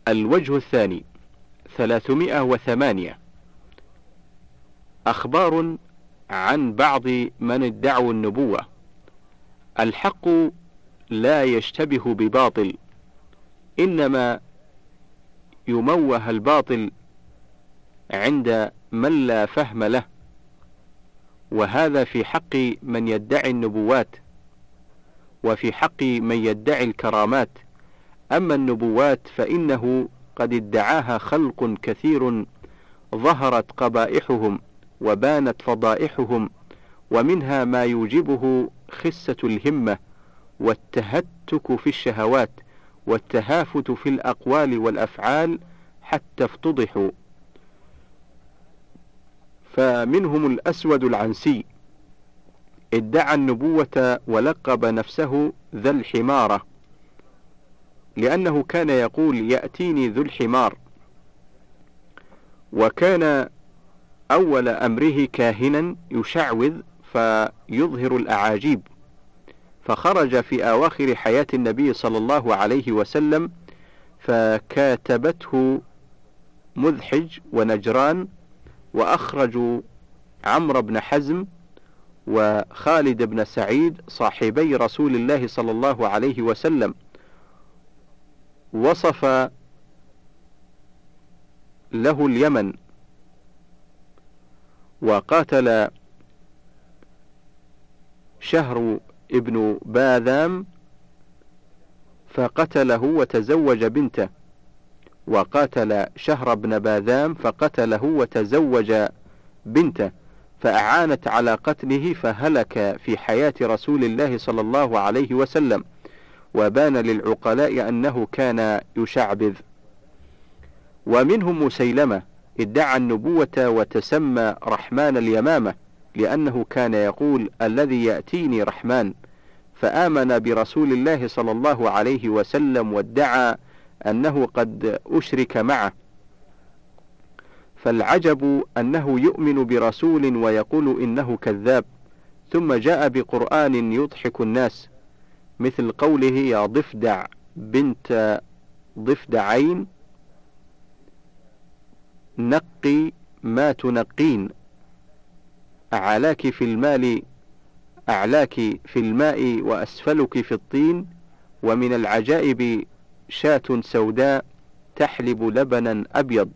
الوجه الثاني 308. أخبار عن بعض من ادعوا النبوة. الحق لا يشتبه بباطل، إنما يموه الباطل عند من لا فهم له، وهذا في حق من يدعي النبوات وفي حق من يدعي الكرامات. أما النبوات فإنه قد ادعاها خلق كثير ظهرت قبائحهم وبانت فضائحهم، ومنها ما يوجبه خسة الهمة والتهتك في الشهوات والتهافت في الأقوال والأفعال حتى افتضحوا. فمنهم الأسود العنسي ادعى النبوة ولقب نفسه ذا الحمارة، لأنه كان يقول يأتيني ذو الحمار، وكان أول أمره كاهنا يشعوذ فيظهر الأعاجيب، فخرج في أواخر حياة النبي صلى الله عليه وسلم فكاتبته مذحج ونجران، وأخرجوا عمرو بن حزم وخالد بن سعيد صاحبي رسول الله صلى الله عليه وسلم. وصف له اليمن، وقاتل شهر ابن باذام فقتله وتزوج بنته، وقاتل شهر بن باذام فقتله وتزوج بنته، فأعانت على قتله فهلك في حياة رسول الله صلى الله عليه وسلم، وبان للعقلاء أنه كان يشعبذ. ومنهم مسيلمة ادعى النبوة وتسمى رحمن اليمامة، لأنه كان يقول الذي يأتيني رحمن، فآمن برسول الله صلى الله عليه وسلم وادعى أنه قد أشرك معه. فالعجب أنه يؤمن برسول ويقول إنه كذاب، ثم جاء بقرآن يضحك الناس، مثل قوله يا ضفدع بنت ضفدعين نقي ما تنقين، أعلاك في المال أعلاك في الماء وأسفلك في الطين، ومن العجائب شاة سوداء تحلب لبنا أبيض.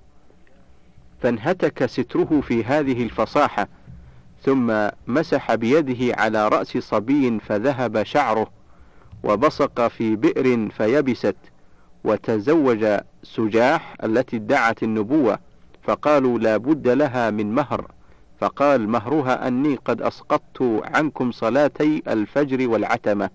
فانهتك ستره في هذه الفصاحة، ثم مسح بيده على رأس صبي فذهب شعره، وبصق في بئر فيبست، وتزوج سجاح التي ادعت النبوة، فقالوا لا بد لها من مهر، فقال مهرها أني قد أسقطت عنكم صلاتي الفجر والعتمة.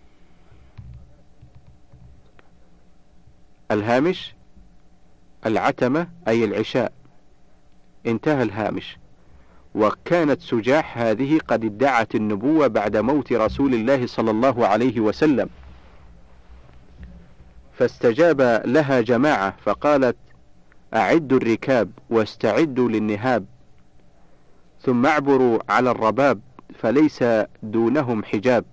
الهامش: العتمة أي العشاء. انتهى الهامش. وكانت سجاح هذه قد ادعت النبوة بعد موت رسول الله صلى الله عليه وسلم، فاستجاب لها جماعة فقالت أعدوا الركاب واستعدوا للنهاب، ثم اعبروا على الرباب فليس دونهم حجاب.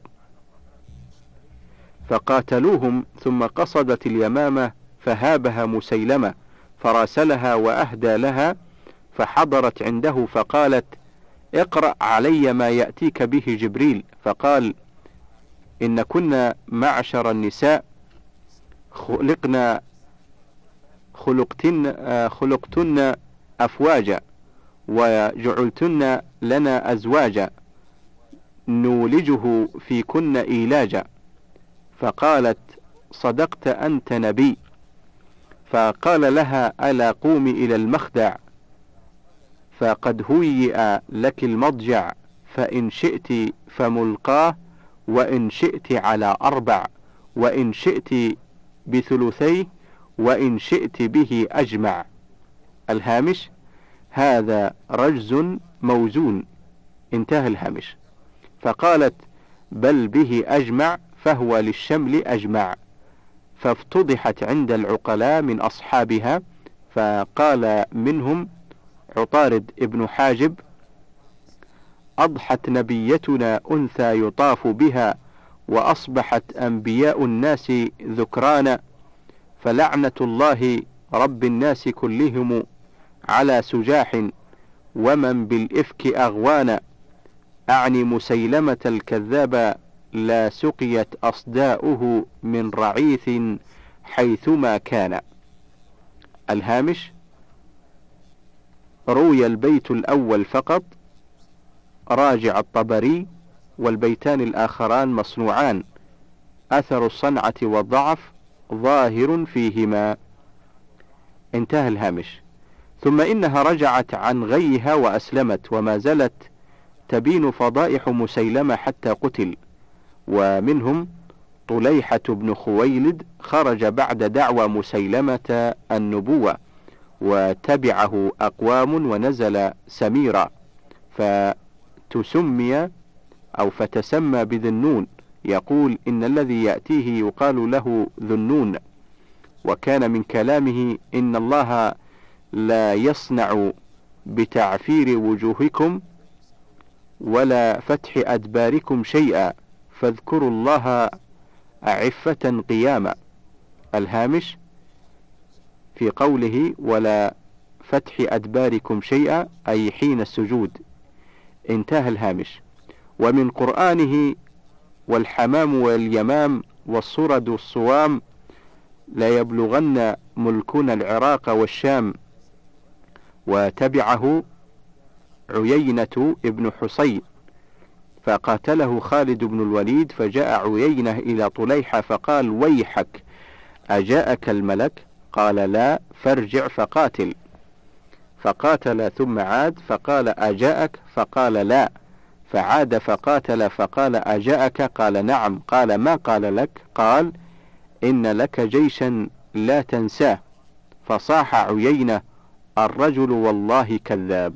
فقاتلوهم، ثم قصدت اليمامة فهابها مسيلمة فراسلها وأهدى لها، فحضرت عنده فقالت اقرأ علي ما يأتيك به جبريل، فقال إن كنا معشر النساء خلقتن أفواجا، وجعلتن لنا أزواجا نولجه في كن إيلاجا. فقالت صدقت أنت نبي. فقال لها ألا قومي إلى المخدع، فقد هيئ لك المضجع، فإن شئت فملقاه، وإن شئت على 4، وإن شئت بثلثيه، وإن شئت به أجمع. الهامش: هذا رجز موزون. انتهى الهامش. فقالت بل به أجمع، فهو للشمل أجمع. فافتضحت عند العقلاء من أصحابها، فقال منهم عطارد ابن حاجب أضحت نبيتنا أنثى يطاف بها، وأصبحت أنبياء الناس ذكرانا، فلعنة الله رب الناس كلهم على سجاح ومن بالإفك أغوانا، أعني مسيلمة الكذاب لا سقيت أصداؤه من رعيث حيثما كان. الهامش: روي البيت الأول فقط، راجع الطبري، والبيتان الآخران مصنوعان، أثر الصنعة والضعف ظاهر فيهما. انتهى الهامش. ثم إنها رجعت عن غيها وأسلمت، وما زالت تبين فضائح مسيلمة حتى قتل. ومنهم طليحة بن خويلد خرج بعد دعوى مسيلمة النبوة، وتبعه أقوام ونزل سميرا فتسمى بذنون، يقول إن الذي يأتيه يقال له ذنون. وكان من كلامه: إن الله لا يصنع بتعفير وجوهكم ولا فتح أدباركم شيئا، فاذكروا الله عفة قياما. الهامش: في قوله ولا فتح أدباركم شيئا أي حين السجود. انتهى الهامش. ومن قرآنه: والحمام واليمام والصرد الصوام لا يبلغن ملكنا العراق والشام. وتبعه عيينة ابن حصين فقاتله خالد بن الوليد، فجاء عيينة إلى طليحة فقال: ويحك، أجاءك الملك؟ قال: لا، فارجع فقاتل. فقاتل ثم عاد فقال: أجاءك؟ فقال: لا. فعاد فقاتل فقال: أجاءك؟ قال: نعم. قال: ما قال لك؟ قال: إن لك جيشا لا تنساه. فصاح عيينة: الرجل والله كذاب.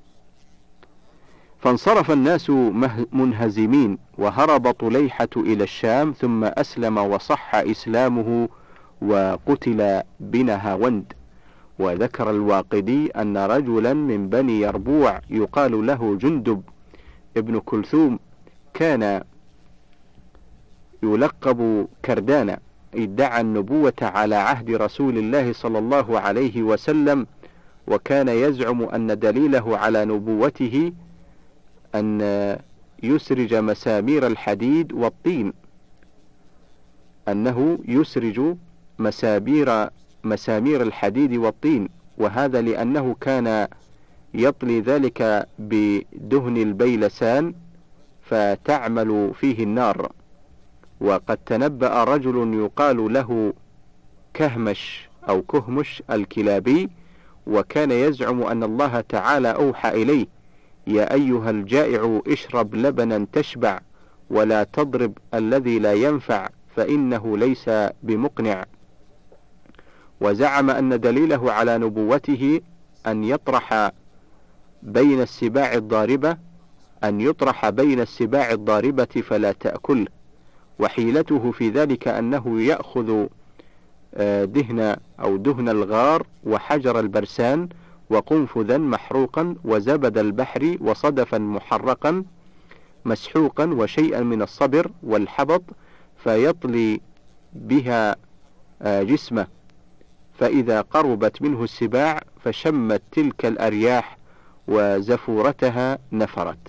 فانصرف الناس منهزمين، وهرب طليحة إلى الشام، ثم أسلم وصح إسلامه وقتل بنهاوند. وذكر الواقدي أن رجلا من بني يربوع يقال له جندب ابن كلثوم كان يلقب كردانا، ادعى النبوة على عهد رسول الله صلى الله عليه وسلم، وكان يزعم أن دليله على نبوته أن يسرج مسامير الحديد والطين، أنه يسرج مسامير الحديد والطين، وهذا لأنه كان يطلي ذلك بدهن البيلسان فتعمل فيه النار. وقد تنبأ رجل يقال له كهمش أو كهمش الكلابي، وكان يزعم أن الله تعالى أوحى إليه: يا أيها الجائع اشرب لبنا تشبع، ولا تضرب الذي لا ينفع فإنه ليس بمقنع. وزعم أن دليله على نبوته أن يطرح بين السباع الضاربة فلا تأكله، وحيلته في ذلك أنه يأخذ دهن الغار وحجر البرسان وقنفذا محروقا وزبد البحر وصدفا محرقا مسحوقا وشيئا من الصبر والحبط، فيطلي بها جسمه، فإذا قربت منه السباع فشمت تلك الأرياح وزفورتها نفرت.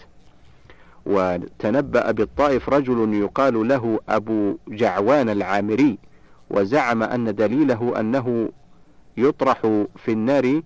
وتنبأ بالطائف رجل يقال له أبو جعوان العامري، وزعم أن دليله أنه يطرح في النار،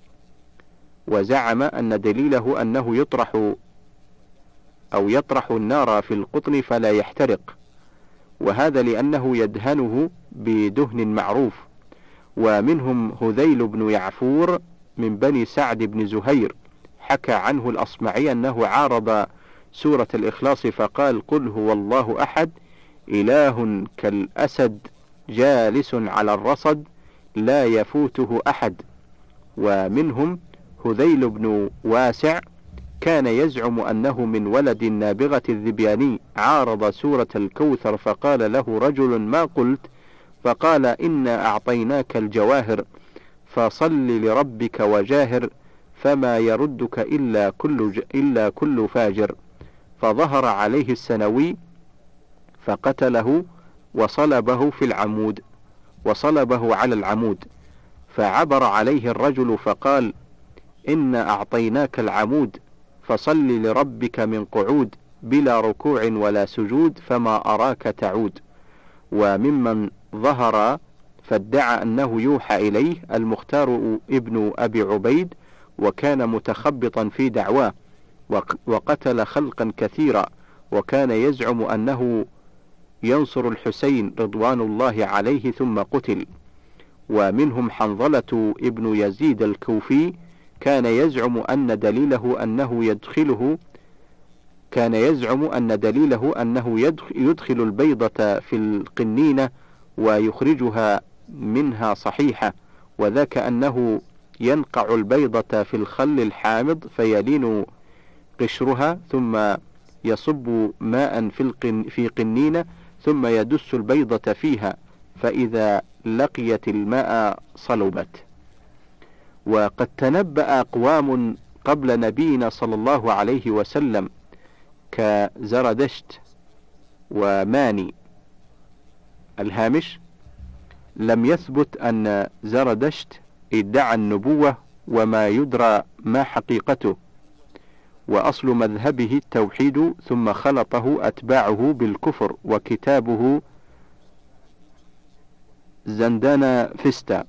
يطرح النار في القطن فلا يحترق، وهذا لأنه يدهنه بدهن معروف. ومنهم هذيل بن يعفور من بني سعد بن زهير، حكى عنه الأصمعي أنه عارض سورة الإخلاص فقال: قل هو الله أحد إله كالأسد جالس على الرصد لا يفوته أحد. ومنهم هذيل بن واسع كان يزعم أنه من ولد النابغة الذبياني، عارض سورة الكوثر فقال له رجل: ما قلت؟ فقال: إنا أعطيناك الجواهر فصل لربك وجاهر، فما يردك إلا كل فاجر. فظهر عليه السنوي فقتله وصلبه في العمود. وصلبه على العمود، فعبر عليه الرجل فقال: إن أعطيناك العمود فصل لربك من قعود بلا ركوع ولا سجود فما أراك تعود. وممن ظهر فادعى أنه يوحى إليه المختار ابن أبي عبيد، وكان متخبطا في دعواه، وقتل خلقا كثيرا، وكان يزعم أنه ينصر الحسين رضوان الله عليه ثم قتل. ومنهم حنظلة ابن يزيد الكوفي، كان يزعم أن دليله أنه يدخل البيضة في القنينة ويخرجها منها صحيحة، وذاك أنه ينقع البيضة في الخل الحامض فيلين قشرها، ثم يصب ماء في قنينة، ثم يدس البيضة فيها، فإذا لقيت الماء صلبت. وقد تنبأ أقوام قبل نبينا صلى الله عليه وسلم كزردشت وماني. الهامش: لم يثبت أن زردشت ادعى النبوة، وما يدرى ما حقيقته، وأصل مذهبه التوحيد، ثم خلطه أتباعه بالكفر، وكتابه زندان فيستا.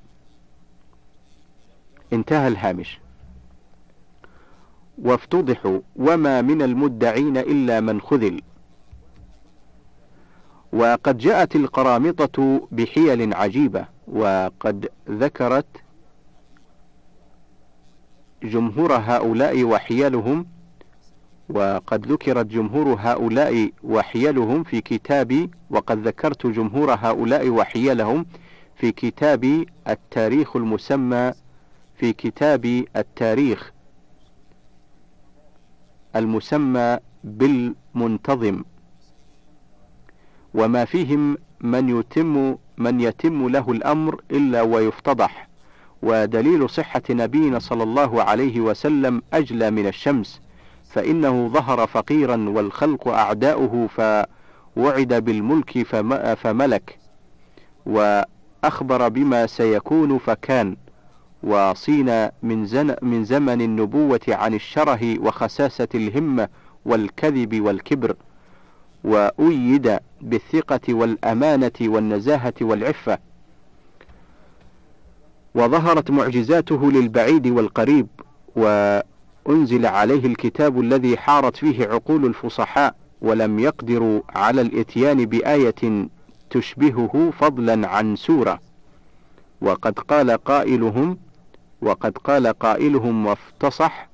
انتهى الهامش. وافتضحوا: وما من المدعين إلا من خذل. وقد جاءت القرامطة بحيل عجيبة، وقد ذكرت جمهور هؤلاء وحيلهم في كتابي، وقد ذكرت جمهور هؤلاء وحيلهم في كتاب التاريخ المسمى في كتاب التاريخ المسمى بالمنتظم، وما فيهم من يتم له الأمر إلا ويفتضح. ودليل صحة نبينا صلى الله عليه وسلم أجلى من الشمس، فإنه ظهر فقيرا والخلق أعداؤه فوعد بالملك فملك، وأخبر بما سيكون فكان، وصين من زمن النبوة عن الشره وخساسة الهمة والكذب والكبر، وأيد بالثقة والأمانة والنزاهة والعفة، وظهرت معجزاته للبعيد والقريب، وأنزل عليه الكتاب الذي حارت فيه عقول الفصحاء، ولم يقدروا على الإتيان بآية تشبهه فضلا عن سورة. وقد قال قائلهم وافتصح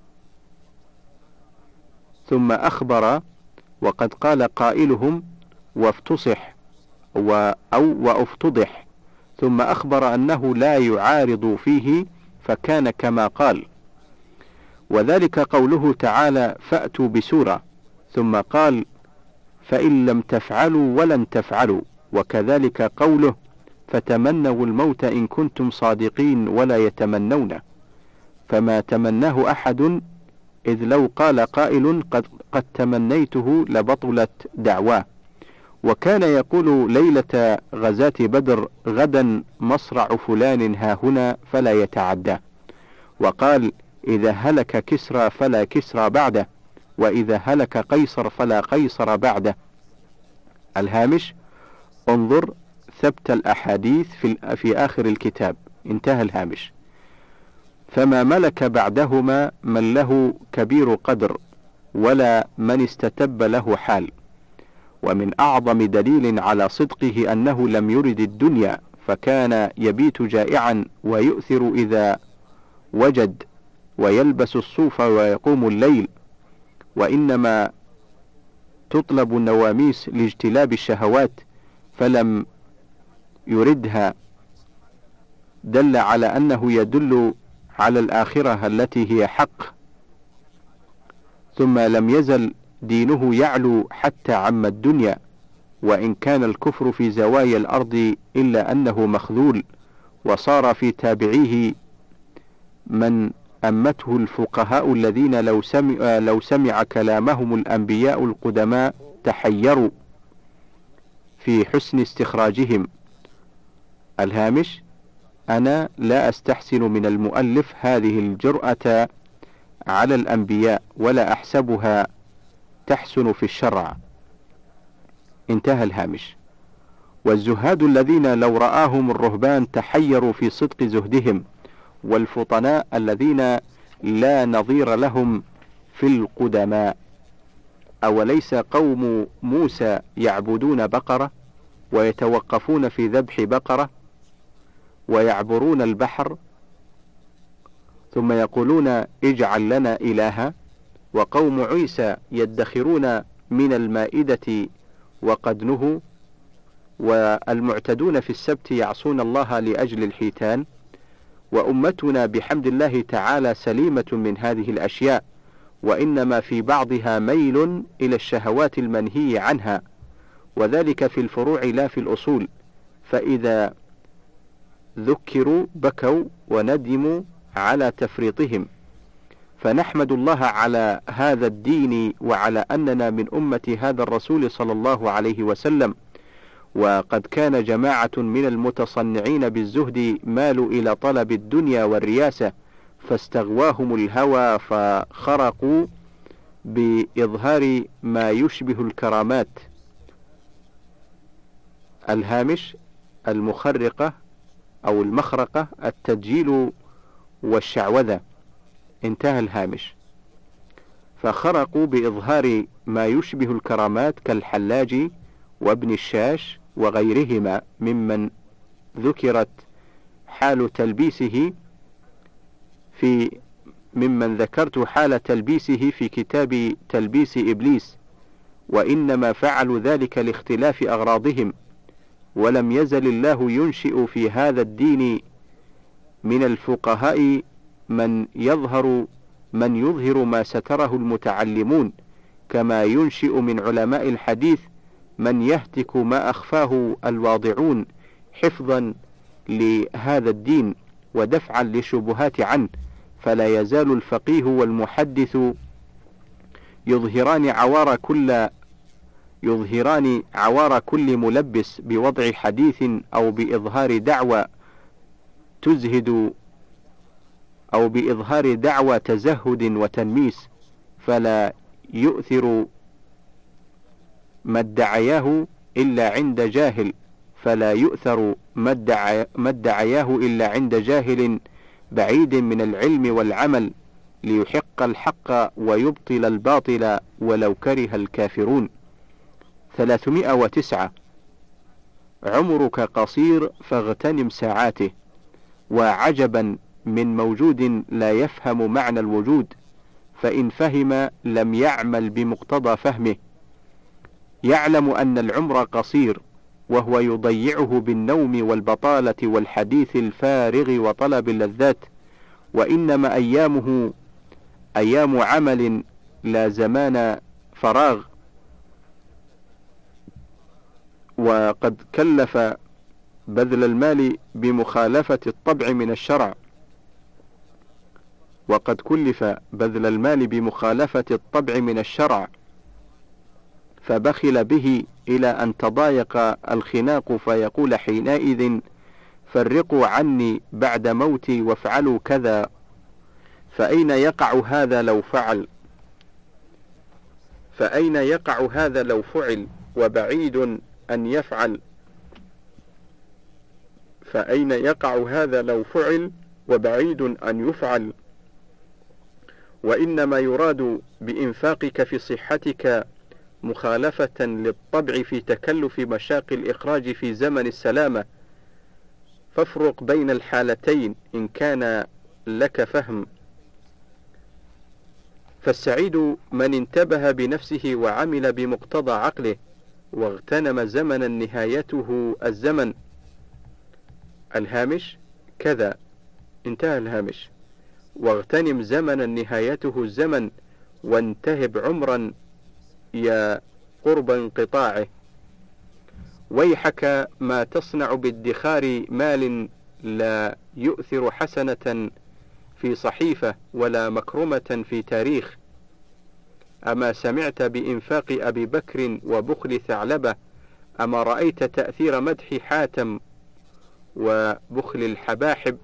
ثم أخبر، وقد قال قائلهم وافتصح وافتضح، ثم أخبر أنه لا يعارض فيه، فكان كما قال. وذلك قوله تعالى: فأتوا بسورة، ثم قال: فإن لم تفعلوا ولن تفعلوا. وكذلك قوله: فتمنوا الموت إن كنتم صادقين ولا يتمنونه، فما تمناه أحد، إذ لو قال قائل قد تمنيته لبطلت دعواه. وكان يقول ليلة غزاة بدر: غدا مصرع فلان هاهنا فلا يتعدى. وقال: إذا هلك كسرى فلا كسرى بعده، وإذا هلك قيصر فلا قيصر بعده. الهامش: انظر ثبت الأحاديث في آخر الكتاب. انتهى الهامش. فما ملك بعدهما من له كبير قدر، ولا من استتب له حال. ومن أعظم دليل على صدقه أنه لم يرد الدنيا، فكان يبيت جائعا ويؤثر إذا وجد، ويلبس الصوف ويقوم الليل، وإنما تطلب النواميس لاجتلاب الشهوات، فلم يردها، دل على أنه يدل على الآخرة التي هي حق. ثم لم يزل دينه يعلو حتى عم الدنيا، وإن كان الكفر في زوايا الأرض إلا أنه مخذول، وصار في تابعيه من أمته الفقهاء الذين لو سمع كلامهم الأنبياء القدماء تحيروا في حسن استخراجهم، الهامش: أنا لا أستحسن من المؤلف هذه الجرأة على الأنبياء ولا أحسبها تحسن في الشرع. انتهى الهامش. والزهاد الذين لو رآهم الرهبان تحيروا في صدق زهدهم، والفطناء الذين لا نظير لهم في القدماء. أوليس قوم موسى يعبدون بقرة ويتوقفون في ذبح بقرة ويعبرون البحر ثم يقولون اجعل لنا إلها، وقوم عيسى يدخرون من المائدة وقد نهوا، والمعتدون في السبت يعصون الله لأجل الحيتان، وأمتنا بحمد الله تعالى سليمة من هذه الأشياء، وإنما في بعضها ميل إلى الشهوات المنهي عنها، وذلك في الفروع لا في الأصول، فإذا ذكروا بكوا وندموا على تفريطهم. فنحمد الله على هذا الدين وعلى أننا من أمة هذا الرسول صلى الله عليه وسلم. وقد كان جماعة من المتصنعين بالزهد مالوا إلى طلب الدنيا والرياسة، فاستغواهم الهوى فخرقوا بإظهار ما يشبه الكرامات. الهامش: المخرقة أو المخرقة التدجيل والشعوذة. انتهى الهامش. فخرقوا بإظهار ما يشبه الكرامات كالحلاج وابن الشاش وغيرهما ممن ذكرت حال تلبيسه في كتاب تلبيس إبليس، وإنما فعلوا ذلك لاختلاف أغراضهم، ولم يزل الله ينشئ في هذا الدين من الفقهاء من يظهر ما ستره المتعلمون، كما ينشئ من علماء الحديث من يهتك ما أخفاه الواضعون حفظا لهذا الدين ودفعا للشبهات عنه. فلا يزال الفقيه والمحدث يظهران عوار كل ملبس بوضع حديث أو بإظهار دعوى تزهد وتنميس، فلا يؤثر ما ادعياه إلا عند جاهل بعيد من العلم والعمل، ليحق الحق ويبطل الباطل ولو كره الكافرون. 309. عمرك قصير فاغتنم ساعاته. وعجبا من موجود لا يفهم معنى الوجود، فإن فهم لم يعمل بمقتضى فهمه. يعلم أن العمر قصير وهو يضيعه بالنوم والبطالة والحديث الفارغ وطلب اللذات، وإنما أيامه أيام عمل لا زمان فراغ. وقد كلف بذل المال بمخالفة الطبع من الشرع، فبخل به إلى أن تضايق الخناق، فيقول حينئذ فرقوا عني بعد موتي وافعلوا كذا، فأين يقع هذا لو فعل وبعيد أن يفعل. وإنما يراد بإنفاقك في صحتك مخالفة للطبع في تكلف مشاق الإخراج في زمن السلامة، فافرق بين الحالتين إن كان لك فهم. فالسعيد من انتبه بنفسه وعمل بمقتضى عقله، واغتنم زمنا نهايته الزمن. الهامش: كذا. انتهى الهامش. واغتنم زمنا نهايته الزمن، وانتهب عمرا يا قرب انقطاعه. ويحك ما تصنع بادخار مال لا يؤثر حسنة في صحيفة ولا مكرمة في تاريخ. أما سمعت بإنفاق أبي بكر وبخل ثعلبة؟ أما رأيت تأثير مدح حاتم وبخل الحباحب.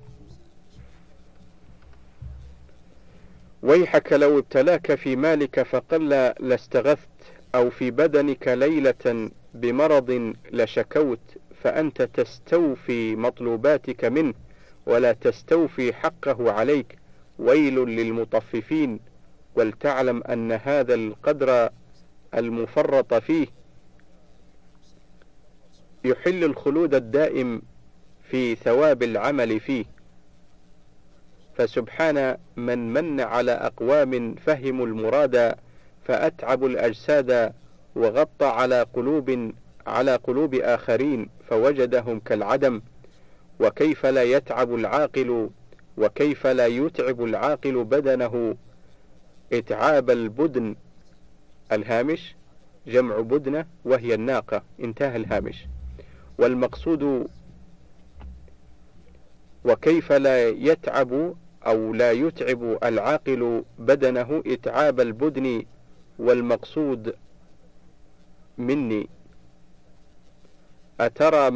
ويحك لو ابتلاك في مالك فقل لاستغثت، أو في بدنك ليلة بمرض لشكوت، فأنت تستوفي مطلوباتك منه ولا تستوفي حقه عليك. ويل للمطففين. ولتعلم أن هذا القدر المفرط فيه يحل الخلود الدائم في ثواب العمل فيه. فسبحان من من على أقوام فهموا المراد فأتعبوا الأجساد، وغطى على قلوب آخرين فوجدهم كالعدم. وكيف لا يتعب العاقل وكيف لا يتعب العاقل بدنه اتعاب البدن. الهامش جمع بدنة وهي الناقة. انتهى الهامش. والمقصود وكيف لا يتعب أو لا يتعب العاقل بدنه اتعاب البدن. والمقصود مني أترى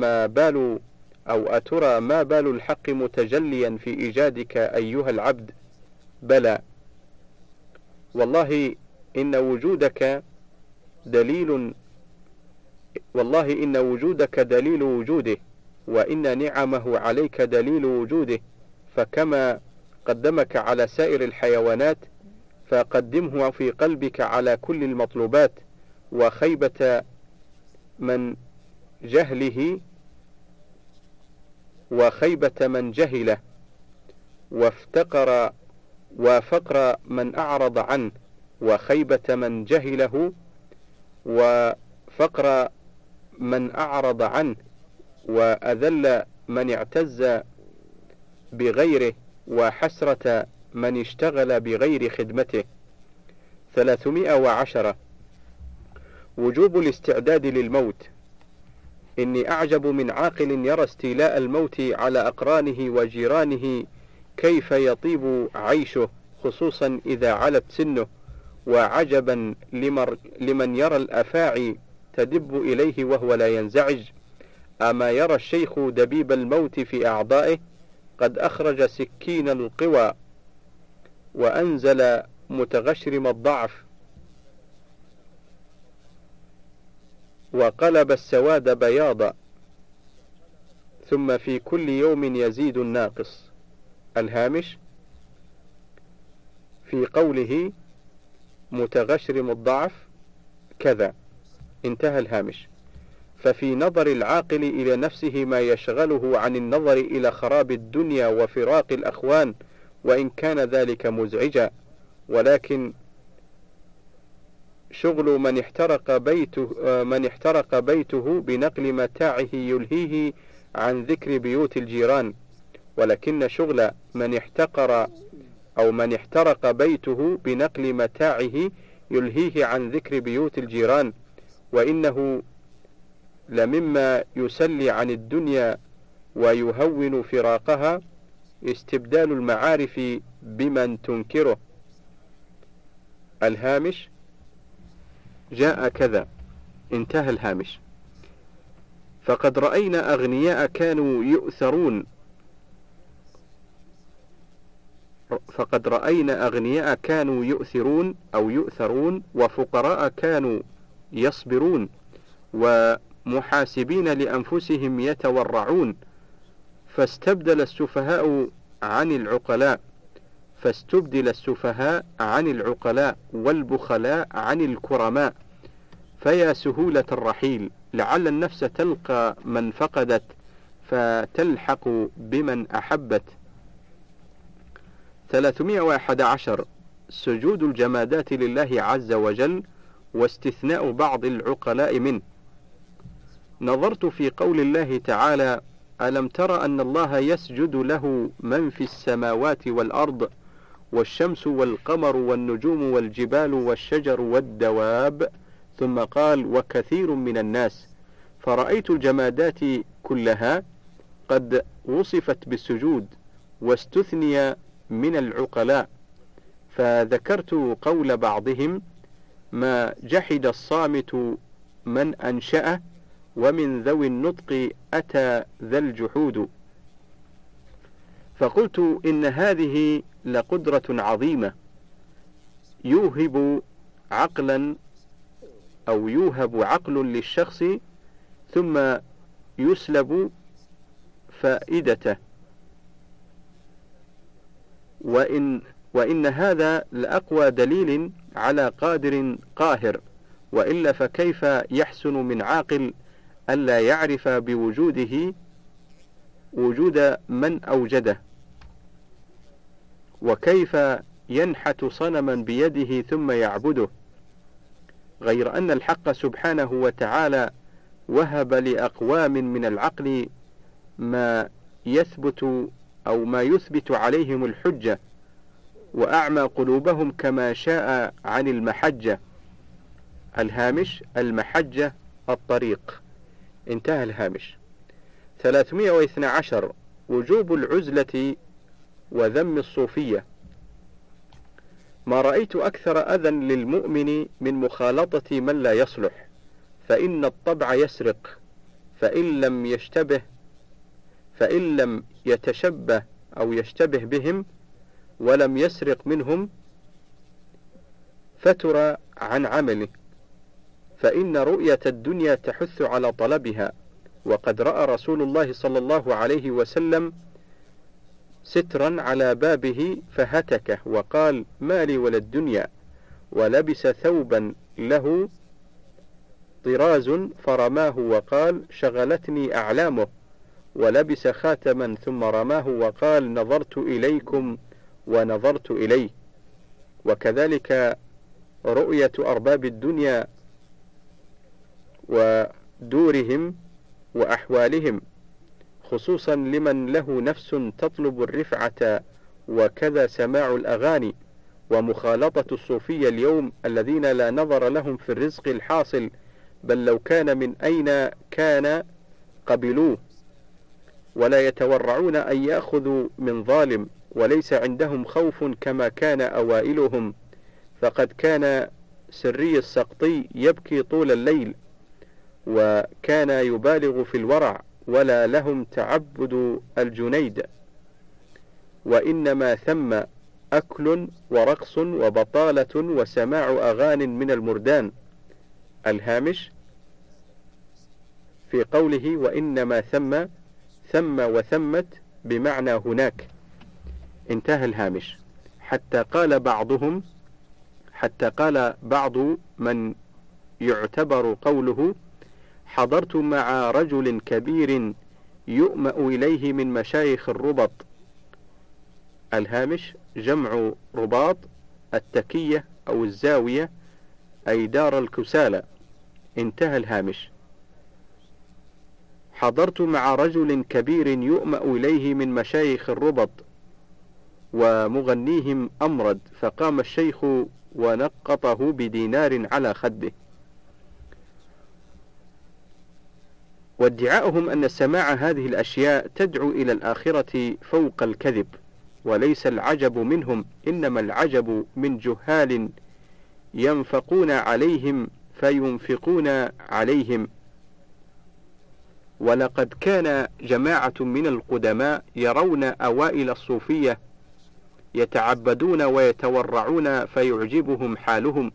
ما بال الحق متجليا في إيجادك أيها العبد؟ بلى والله إن وجودك دليل وجوده، وإن نعمه عليك دليل وجوده. فكما قدمك على سائر الحيوانات فقدمه في قلبك على كل المطلوبات. وخيبة من جهله وفقر من أعرض عنه. وخيبة من جهله وفقر من أعرض عنه، وأذل من اعتز بغيره، وحسرة من اشتغل بغير خدمته. 310. وجوب الاستعداد للموت. إني أعجب من عاقل يرى استيلاء الموت على أقرانه وجيرانه كيف يطيب عيشه، خصوصا إذا علت سنه. وعجبا لمن يرى الأفاعي تدب إليه وهو لا ينزعج. أما يرى الشيخ دبيب الموت في أعضائه قد أخرج سكين القوى وأنزل متغشرم الضعف وقلب السواد بياضا، ثم في كل يوم يزيد الناقص. الهامش في قوله متغشرم الضعف كذا. انتهى الهامش. ففي نظر العاقل إلى نفسه ما يشغله عن النظر إلى خراب الدنيا وفراق الأخوان، وإن كان ذلك مزعجا. ولكن شغل من احترق بيته بنقل متاعه يلهيه عن ذكر بيوت الجيران. ولكن شغل من احترق بيته بنقل متاعه يلهيه عن ذكر بيوت الجيران. وإنه لمما يسلي عن الدنيا ويهون فراقها استبدال المعارف بمن تنكره. الهامش جاء كذا. انتهى الهامش. فقد رأينا أغنياء كانوا يؤثرون أو يؤثرون، وفقراء كانوا يصبرون، ومحاسبين لأنفسهم يتورعون. فاستبدل السفهاء عن العقلاء والبخلاء عن الكرماء. فيا سهولة الرحيل، لعل النفس تلقى من فقدت فتلحق بمن أحبت. 311. سجود الجمادات لله عز وجل واستثناء بعض العقلاء منه. نظرت في قول الله تعالى: ألم تر أن الله يسجد له من في السماوات والأرض والشمس والقمر والنجوم والجبال والشجر والدواب، ثم قال: وكثير من الناس. فرأيت الجمادات كلها قد وصفت بالسجود واستثني من العقلاء. فذكرت قول بعضهم: ما جحد الصامت من أنشأه، ومن ذوي النطق أتى ذا الجحود. فقلت إن هذه لقدرة عظيمة يوهب عقل للشخص ثم يسلب فائدته، وإن هذا لأقوى دليل على قادر قاهر، وإلا فكيف يحسن من عاقل ألا يعرف بوجوده وجود من أوجده، وكيف ينحت صنما بيده ثم يعبده، غير أن الحق سبحانه وتعالى وهب لأقوام من العقل ما يثبت عليهم الحجة، وأعمى قلوبهم كما شاء عن المحجة. الهامش: المحجة الطريق. انتهى الهامش. 312. وجوب العزلة وذم الصوفية. ما رأيت أكثر أذى للمؤمن من مخالطة من لا يصلح، فإن الطبع يسرق، فإن لم يتشبه أو يشتبه بهم ولم يسرق منهم فتر عن عمله، فإن رؤية الدنيا تحث على طلبها. وقد رأى رسول الله صلى الله عليه وسلم سترا على بابه فهتكه وقال: ما لي ولا الدنيا، ولبس ثوبا له طراز فرماه وقال: شغلتني أعلامه، ولبس خاتما ثم رماه وقال: نظرت إليكم ونظرت إليه. وكذلك رؤية أرباب الدنيا ودورهم وأحوالهم، خصوصا لمن له نفس تطلب الرفعة، وكذا سماع الأغاني ومخالطة الصوفية اليوم الذين لا نظر لهم في الرزق الحاصل، بل لو كان من أين كان قبلوه، ولا يتورعون أن يأخذوا من ظالم، وليس عندهم خوف كما كان أوائلهم. فقد كان سري السقطي يبكي طول الليل، وكان يبالغ في الورع، ولا لهم تعبد الجنيد، وإنما ثم أكل ورقص وبطالة وسماع أغان من المردان. الهامش: في قوله وإنما ثم وثمت بمعنى هناك. انتهى الهامش. حتى قال بعض من يعتبر قوله: حضرت مع رجل كبير يؤمأ إليه من مشايخ الربط. الهامش: جمع رباط التكية أو الزاوية، أي دار الكسالى. انتهى الهامش. حضرت مع رجل كبير يؤمأ إليه من مشايخ الربط ومغنيهم أمرد، فقام الشيخ ونقطه بدينار على خده. وادعاؤهم أن سماع هذه الأشياء تدعو إلى الآخرة فوق الكذب، وليس العجب منهم، إنما العجب من جهال ينفقون عليهم فينفقون عليهم. ولقد كان جماعة من القدماء يرون أوائل الصوفية يتعبدون ويتورعون فيعجبهم حالهم،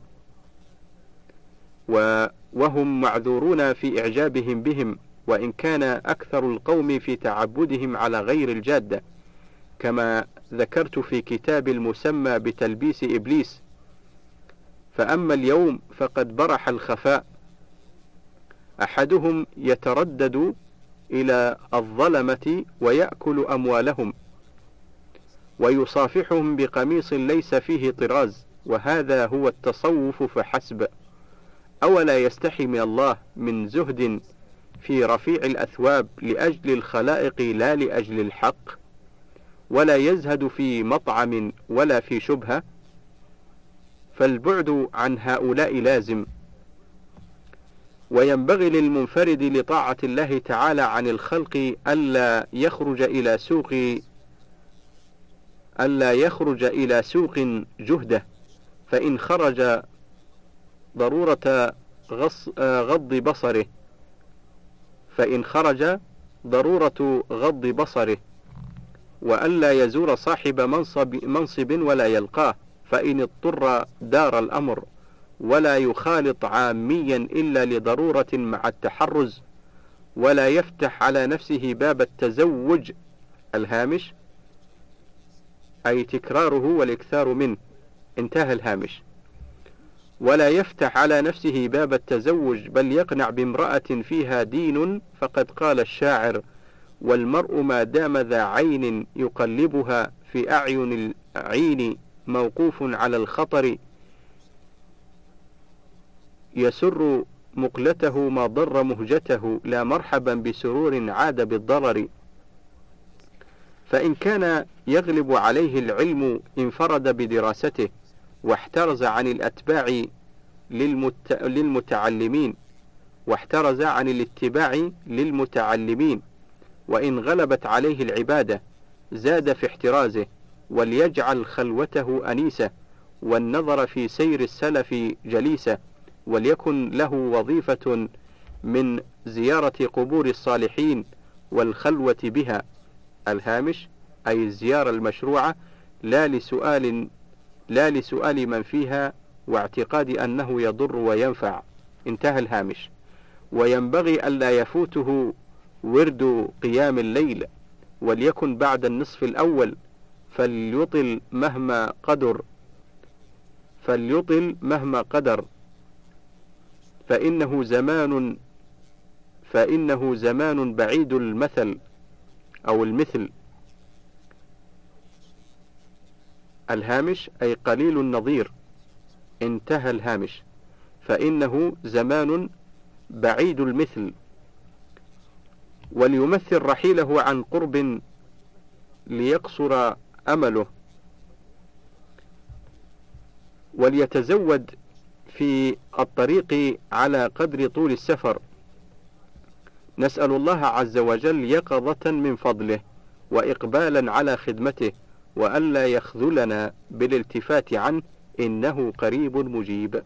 وهم معذورون في إعجابهم بهم، وإن كان أكثر القوم في تعبدهم على غير الجادة، كما ذكرت في كتاب المسمى بتلبيس إبليس. فأما اليوم فقد برح الخفاء، أحدهم يتردد إلى الظلمة ويأكل أموالهم، ويصافحهم بقميص ليس فيه طراز، وهذا هو التصوف فحسب. أولا يستحي من الله من زهد في رفيع الأثواب لأجل الخلائق لا لأجل الحق، ولا يزهد في مطعم ولا في شبهة، فالبعد عن هؤلاء لازم. وينبغي للمنفرد لطاعة الله تعالى عن الخلق ألا يخرج إلى سوق جهده، فإن خرج ضرورة غض بصره، وألا يزور صاحب منصب ولا يلقاه، فإن اضطر دار الأمر، ولا يخالط عاميا إلا لضرورة مع التحرز، ولا يفتح على نفسه باب التزوج. الهامش أي تكراره والإكثار منه. انتهى الهامش. ولا يفتح على نفسه باب التزوج، بل يقنع بامرأة فيها دين، فقد قال الشاعر: والمرء ما دام ذا عين يقلبها في أعين العين موقوف على الخطر، يسر مقلته ما ضر مهجته، لا مرحبا بسرور عاد بالضرر. فإن كان يغلب عليه العلم انفرد بدراسته، واحترز عن الأتباع للمتعلمين، واحترز عن الاتباع للمتعلمين. وإن غلبت عليه العبادة زاد في احترازه، وليجعل خلوته أنيسة، والنظر في سير السلف جليسة، وليكن له وظيفة من زيارة قبور الصالحين والخلوة بها. الهامش أي الزيارة المشروعة، لا لسؤال من فيها واعتقاد أنه يضر وينفع. انتهى الهامش. وينبغي ألا يفوته ورد قيام الليل، وليكن بعد النصف الأول، فليطل مهما قدر، فإنه زمان بعيد المثل أو المثل. الهامش أي قليل النظير. انتهى الهامش. فإنه زمان بعيد المثل. وليمثل رحيله عن قرب ليقصر أمله، وليتزود في الطريق على قدر طول السفر. نسأل الله عز وجل يقظة من فضله، وإقبالا على خدمته، وألا يخذلنا بالالتفات عنه، إنه قريب مجيب.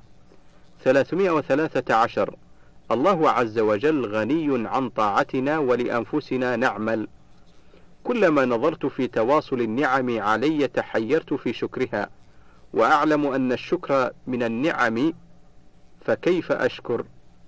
313. الله عز وجل غني عن طاعتنا، ولأنفسنا نعمل. كلما نظرت في تواصل النعم علي تحيرت في شكرها، وأعلم أن الشكر من النعم، فكيف أشكر؟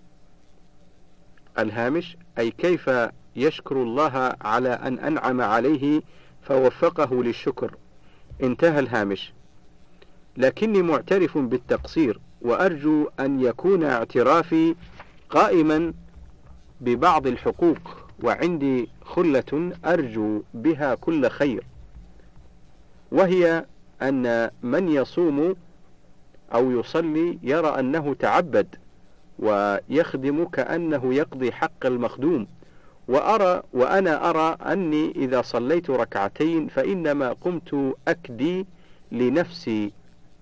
الهامش أي كيف يشكر الله على أن أنعم عليه فوفقه للشكر. انتهى الهامش. لكني معترف بالتقصير، وأرجو أن يكون اعترافي قائما ببعض الحقوق، وعندي خلة أرجو بها كل خير، وهي أن من يصوم أو يصلي يرى أنه تعبد ويخدم كأنه يقضي حق المخدوم، وأنا أرى أني إذا صليت ركعتين فإنما قمت أكدي لنفسي،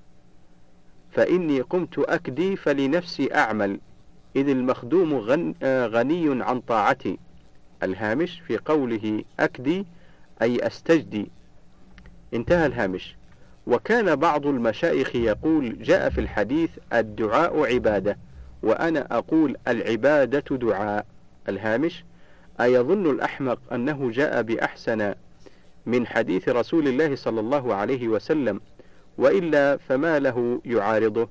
فلنفسي أعمل، إذ المخدوم غني عن طاعتي. الهامش في قوله أكدي أي أستجدي. انتهى الهامش. وكان بعض المشايخ يقول: جاء في الحديث الدعاء عبادة، وأنا أقول العبادة دعاء. الهامش أيظن الأحمق أنه جاء بأحسن من حديث رسول الله صلى الله عليه وسلم، وإلا فما له يعارضه.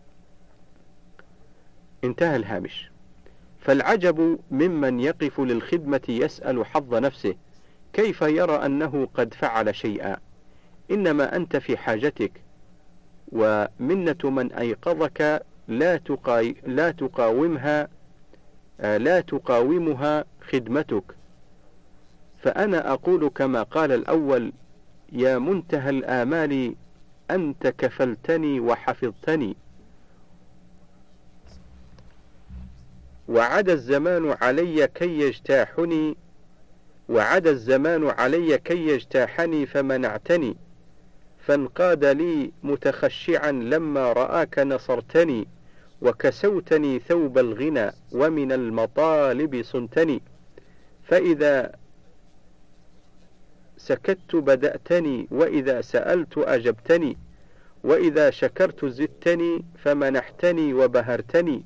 انتهى الهامش. فالعجب ممن يقف للخدمة يسأل حظ نفسه، كيف يرى أنه قد فعل شيئا؟ إنما أنت في حاجتك، ومنة من أيقظك لا تقاومها خدمتك. فأنا أقول كما قال الأول: يا منتهى الآمال أنت كفلتني وحفظتني، وعدا الزمان علي كي يجتاحني فمنعتني، فانقاد لي متخشعا لما رآك نصرتني، وكسوتني ثوب الغنى ومن المطالب صنتني، فإذا سكت بدأتني، وإذا سألت أجبتني، وإذا شكرت زدتني، فمنحتني وبهرتني.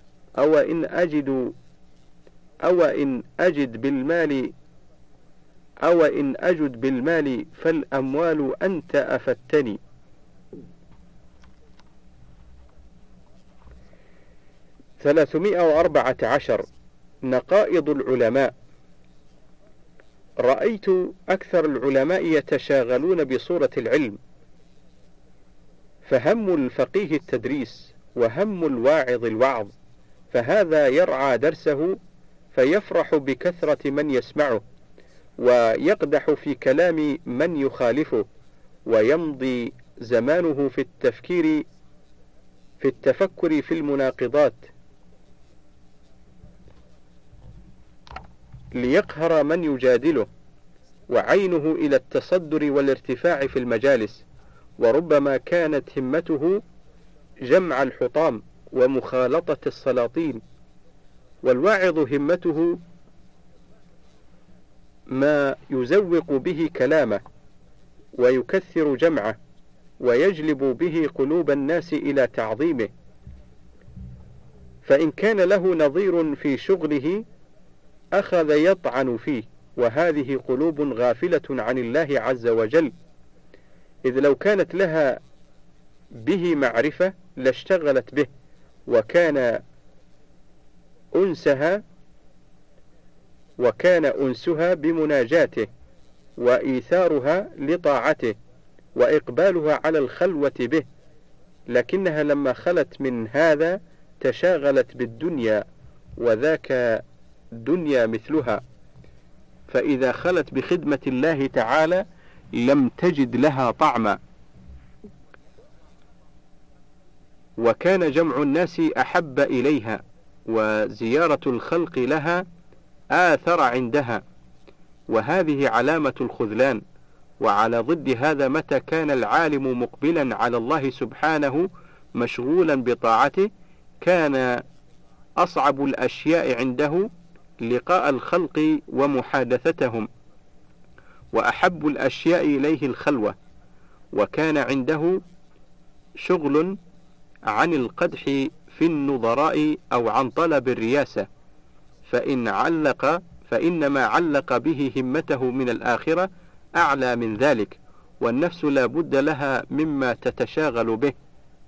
أو إن أجد بالمال أو إن أجد بالمال فالأموال أنت أفتني. 314. نقائض العلماء. رأيت أكثر العلماء يتشاغلون بصورة العلم، فهم الفقيه التدريس، وهم الواعظ الوعظ، فهذا يرعى درسه فيفرح بكثرة من يسمعه، ويقدح في كلام من يخالفه، ويمضي زمانه في التفكر في المناقضات ليقهر من يجادله، وعينه إلى التصدر والارتفاع في المجالس، وربما كانت همته جمع الحطام ومخالطة السلاطين. والواعظ همته ما يزوق به كلامه ويكثر جمعه ويجلب به قلوب الناس إلى تعظيمه، فإن كان له نظير في شغله أخذ يطعن فيه، وهذه قلوب غافلة عن الله عز وجل، إذ لو كانت لها به معرفة لاشتغلت به، وكان أنسها بمناجاته، وإيثارها لطاعته، وإقبالها على الخلوة به، لكنها لما خلت من هذا تشاغلت بالدنيا، وذاك دنيا مثلها، فإذا خلت بخدمة الله تعالى لم تجد لها طعما. وكان جمع الناس أحب إليها، وزيارة الخلق لها آثر عندها، وهذه علامة الخذلان. وعلى ضد هذا، متى كان العالم مقبلا على الله سبحانه مشغولا بطاعته، كان أصعب الأشياء عنده لقاء الخلق ومحادثتهم، وأحب الأشياء إليه الخلوة، وكان عنده شغل عن القدح في النظراء أو عن طلب الرياسة، فإنما علق به همته من الآخرة أعلى من ذلك، والنفس لا بد لها مما تتشاغل به.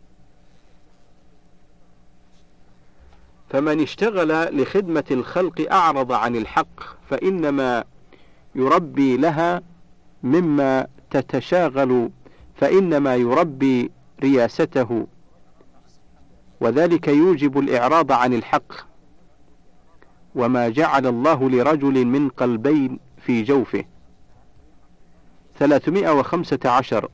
فمن اشتغل لخدمة الخلق أعرض عن الحق، فإنما يربي لها مما تتشاغل، فإنما يربي رياسته، وذلك يوجب الإعراض عن الحق. وما جعل الله لرجل من قلبين في جوفه. 315.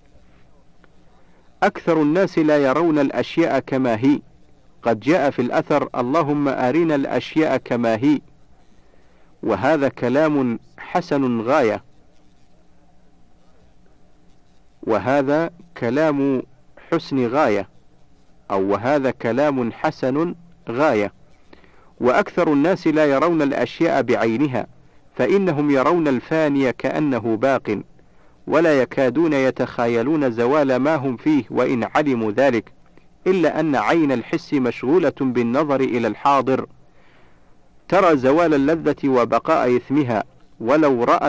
أكثر الناس لا يرون الأشياء كما هي. قد جاء في الأثر: اللهم أرنا الأشياء كما هي، وهذا كلام حسن غاية، وهذا كلام حسن غاية، أو وهذا كلام حسن غاية. وأكثر الناس لا يرون الأشياء بعينها، فإنهم يرون الفاني كأنه باق، ولا يكادون يتخايلون زوال ما هم فيه وإن علموا ذلك، إلا أن عين الحس مشغولة بالنظر إلى الحاضر، ترى زوال اللذة وبقاء إثمها. ولو رأى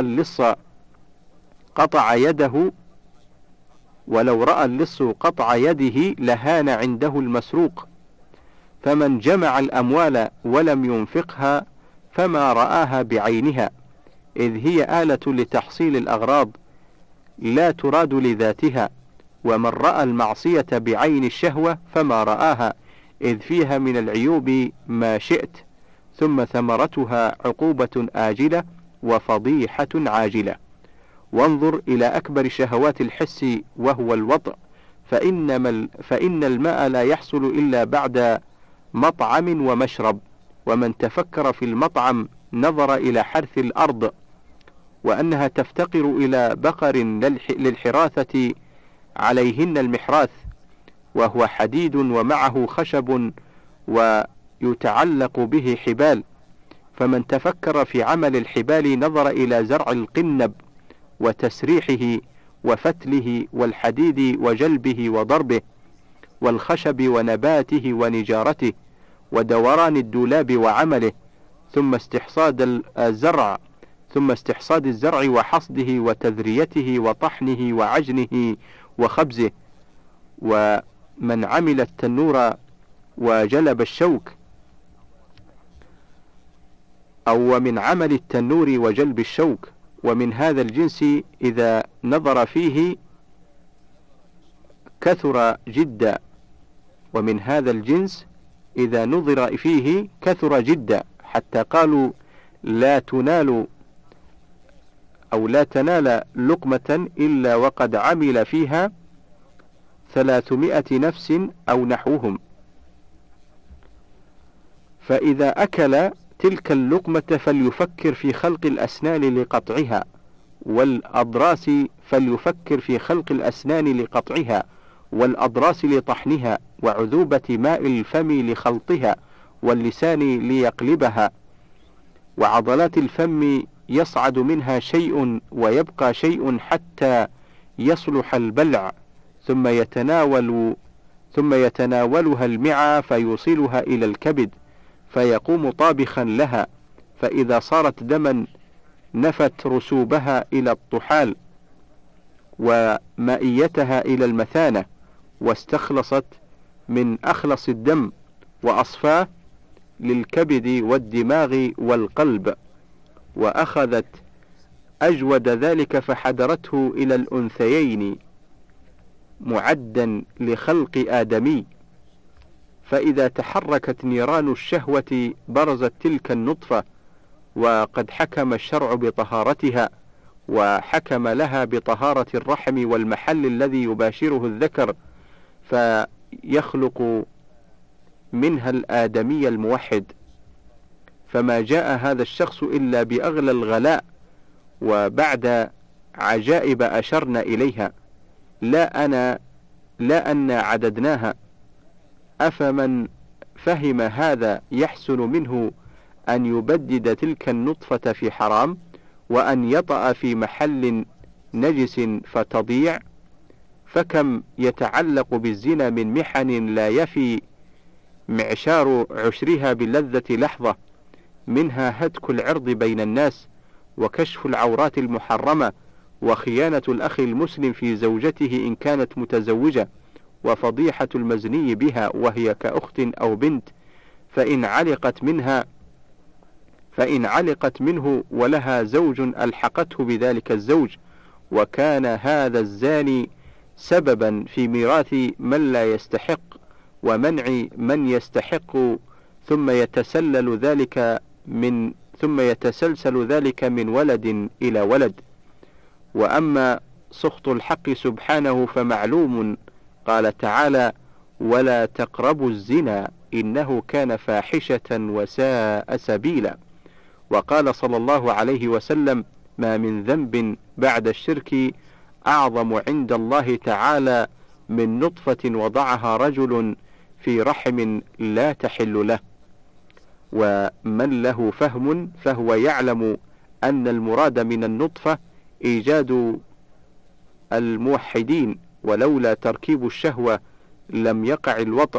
اللص قطع يده لهان عنده المسروق. فمن جمع الأموال ولم ينفقها فما رآها بعينها، إذ هي آلة لتحصيل الأغراض لا تراد لذاتها. ومن رأى المعصية بعين الشهوة فما رآها، إذ فيها من العيوب ما شئت، ثم ثمرتها عقوبة آجلة وفضيحة عاجلة. وانظر إلى أكبر شهوات الحس وهو الوطء، فإن الماء لا يحصل إلا بعد مطعم ومشرب. ومن تفكر في المطعم نظر إلى حرث الأرض، وأنها تفتقر إلى بقر للحراثة عليهن المحراث، وهو حديد ومعه خشب ويتعلق به حبال. فمن تفكر في عمل الحبال نظر إلى زرع القنب وتسريحه وفتله، والحديد وجلبه وضربه، والخشب ونباته ونجارته، ودوران الدولاب وعمله، ثم استحصاد الزرع ثم استحصاد الزرع وحصده وتذريته وطحنه وعجنه وخبزه. ومن عمل التنور وجلب الشوك، أو ومن عمل التنور وجلب الشوك، ومن هذا الجنس إذا نظر فيه كثر جدا، ومن هذا الجنس إذا نظر فيه كثر جدا، حتى قالوا لا تنال أو لا تنال لقمة إلا وقد عمل فيها 300 نفس أو نحوهم. فإذا أكل تلك اللقمة فليفكر في خلق الأسنان لقطعها، والأضراس فليفكر في خلق الأسنان لقطعها، والأضراس لطحنها، وعذوبة ماء الفم لخلطها، واللسان ليقلبها، وعضلات الفم يصعد منها شيء ويبقى شيء حتى يصلح البلع، ثم يتناولها المعى فيوصلها إلى الكبد، فيقوم طابخا لها، فإذا صارت دما نفت رسوبها إلى الطحال، ومائيتها إلى المثانة، واستخلصت من أخلص الدم، وأصفاه للكبد والدماغ والقلب، وأخذت أجود ذلك فحدرته إلى الأنثيين معدا لخلق آدمي. فإذا تحركت نيران الشهوة برزت تلك النطفة، وقد حكم الشرع بطهارتها، وحكم لها بطهارة الرحم والمحل الذي يباشره الذكر، فيخلق منها الآدمي الموحد. فما جاء هذا الشخص إلا بأغلى الغلاء، وبعد عجائب أشرنا إليها، لا أن عددناها. أفمن فهم هذا يحسن منه أن يبدد تلك النطفة في حرام، وأن يطأ في محل نجس فتضيع؟ فكم يتعلق بالزنا من محن لا يفي معشار عشرها باللذة لحظة، منها هتك العرض بين الناس، وكشف العورات المحرمة، وخيانة الأخ المسلم في زوجته إن كانت متزوجة، وفضيحة المزني بها وهي كأخت أو بنت، فإن علقت منه ولها زوج ألحقته بذلك الزوج، وكان هذا الزاني سببا في ميراث من لا يستحق ومنع من يستحق، ثم يتسلسل ذلك من ولد إلى ولد. وأما سخط الحق سبحانه فمعلوم، قال تعالى: ولا تقربوا الزنا إنه كان فاحشة وساء سبيلا. وقال صلى الله عليه وسلم: ما من ذنب بعد الشرك أعظم عند الله تعالى من نطفة وضعها رجل في رحم لا تحل له. ومن له فهم فهو يعلم أن المراد من النطفة إيجاد الموحدين، ولولا تركيب الشهوة لم يقع الوطء،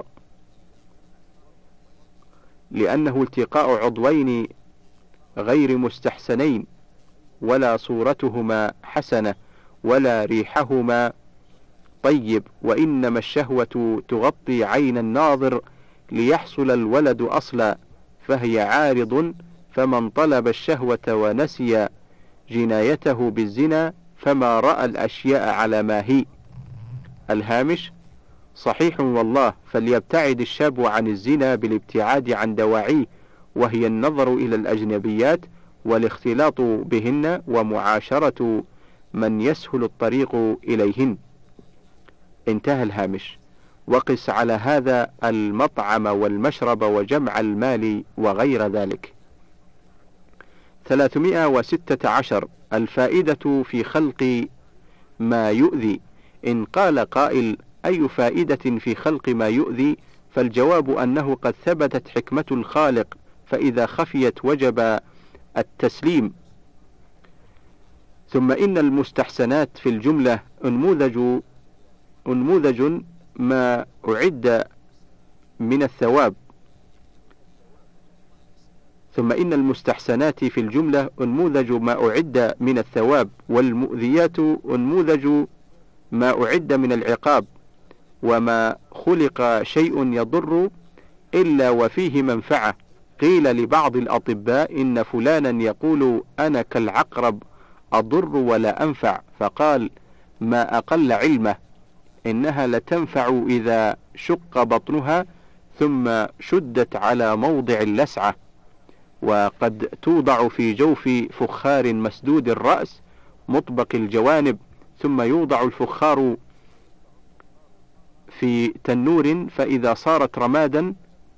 لأنه التقاء عضوين غير مستحسنين، ولا صورتهما حسنة ولا ريحهما طيب، وإنما الشهوة تغطي عين الناظر ليحصل الولد أصلا، فهي عارض، فمن طلب الشهوة ونسي جنايته بالزنا فما رأى الأشياء على ما هي. الهامش: صحيح والله، فليبتعد الشاب عن الزنا بالابتعاد عن دواعيه، وهي النظر إلى الأجنبيات والاختلاط بهن ومعاشرة من يسهل الطريق إليهن. انتهى الهامش. وقس على هذا المطعم والمشرب وجمع المال وغير ذلك. 316. الفائدة في خلق ما يؤذي. إن قال قائل: أي فائدة في خلق ما يؤذي؟ فالجواب أنه قد ثبتت حكمة الخالق، فإذا خفيت وجب التسليم. ثم إن المستحسنات في الجملة أنموذج ما أعد من الثواب. ثم إن المستحسنات في الجملة أنموذج ما أعد من الثواب، والمؤذيات أنموذج ما أعد من العقاب، وما خلق شيء يضر إلا وفيه منفعة. قيل لبعض الأطباء إن فلانا يقول أنا كالعقرب أضر ولا أنفع، فقال ما أقل علمه، إنها لتنفع إذا شق بطنها ثم شدت على موضع اللسعة، وقد توضع في جوف فخار مسدود الرأس مطبق الجوانب، ثم يوضع الفخار في تنور، فإذا صارت رمادا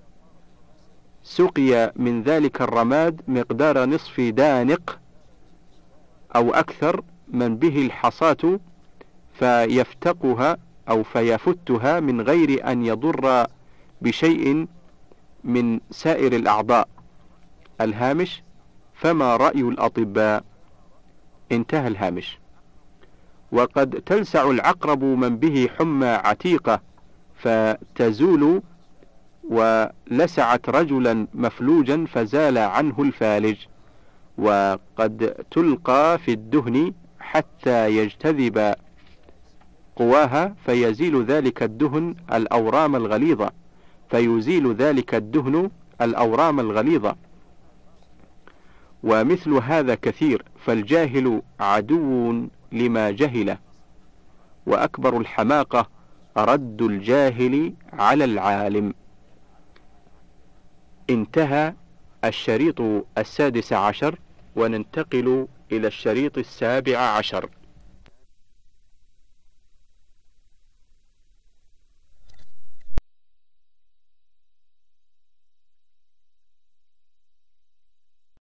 سقي من ذلك الرماد مقدار نصف دانق أو أكثر من به الحصاة، فيفتقها أو فيفتها من غير أن يضر بشيء من سائر الأعضاء. الهامش: فما رأي الأطباء؟ انتهى الهامش. وقد تلسع العقرب من به حمى عتيقة فتزول، ولسعت رجلا مفلوجا فزال عنه الفالج. وقد تلقى في الدهن حتى يجتذب قواها فيزيل ذلك الدهن الأورام الغليظة. ومثل هذا كثير، فالجاهل عدو لما جهله، وأكبر الحماقة رد الجاهل على العالم. انتهى الشريط 16، وننتقل إلى الشريط 17.